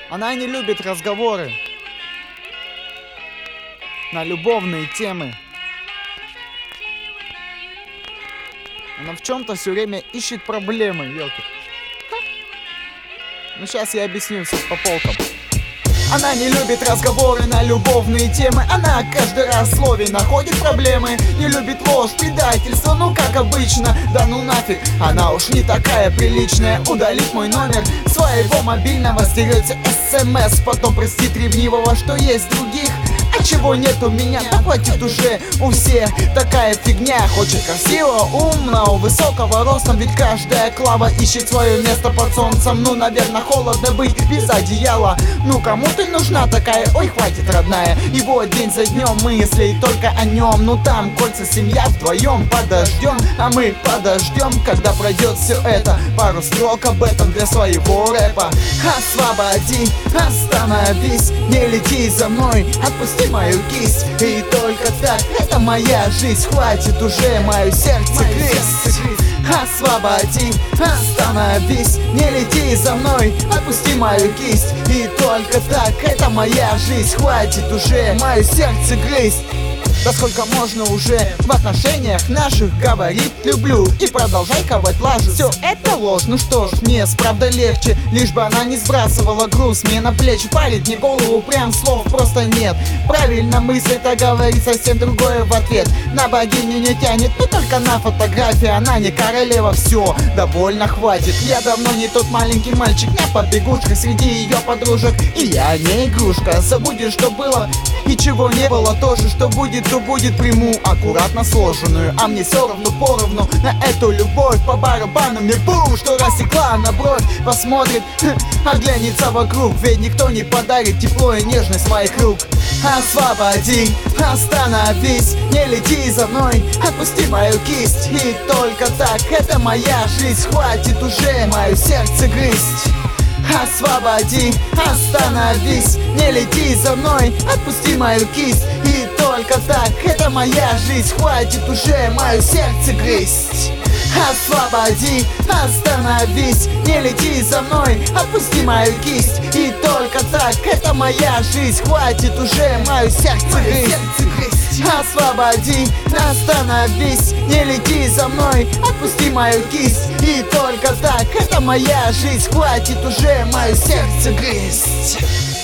Она не любит разговоры на любовные темы. Она в чем-то все время ищет проблемы, ёлки. Ну сейчас я объясню все по полкам. Она не любит разговоры на любовные темы. Она каждый раз в слове находит проблемы. Не любит ложь, предательство, ну как обычно. Да ну нафиг, она уж не такая приличная. Удалит мой номер своего мобильного, стерется СМС, потом простит ревнивого, что есть других. А чего нет у меня, да хватит уже у всех такая фигня. Хочет красивого, умного, высокого ростом, ведь каждая клава ищет свое место под солнцем. Ну, наверное, холодно быть без одеяла. Ну, кому ты нужна такая? Ой, хватит, родная. Его день за днем, мысли только о нем. Ну, там кольца, семья вдвоем. Подождем, а мы подождем, когда пройдет все это. Пару строк об этом для своего рэпа. Освободи, остановись, не лети за мной, отпусти мою кисть. И только так, это моя жизнь. Хватит уже мое сердце грызть. Освободи, остановись, не лети за мной, отпусти мою кисть. И только так, это моя жизнь. Хватит уже мое сердце грызть. Да сколько можно уже в отношениях наших говорить люблю и продолжай ковать лажу. Все это ложь, ну что ж, мне правда легче, лишь бы она не сбрасывала груз мне на плечи. Палит мне голову, прям слов просто нет. Правильно мыслит, а говорит совсем другое в ответ. На богиню не тянет, но только на фотографии. Она не королева, все, довольно хватит. Я давно не тот маленький мальчик на побегушках среди ее подружек. И я не игрушка, забудешь, что было и чего не было. Тоже, что будет, то будет, приму аккуратно сложенную. А мне все равно поровну на эту любовь. По барабану мне бум, что рассекла на бровь. Посмотрит, оглянется вокруг, ведь никто не подарит тепло и нежность своих рук. Освободи, остановись, не лети за мной, отпусти мою кисть. И только так, это моя жизнь. Хватит уже мое сердце грызть. Освободи, остановись, не лети за мной, отпусти мою кисть. И только так, это моя жизнь. Хватит уже мое сердце грызть. Освободи, остановись, не лети за мной, отпусти мою кисть. И только так, это моя жизнь. Хватит уже мое сердце грызть. Освободи, остановись, не лети за мной, отпусти мою кисть. И только так, это моя жизнь. Хватит уже мое сердце грызть.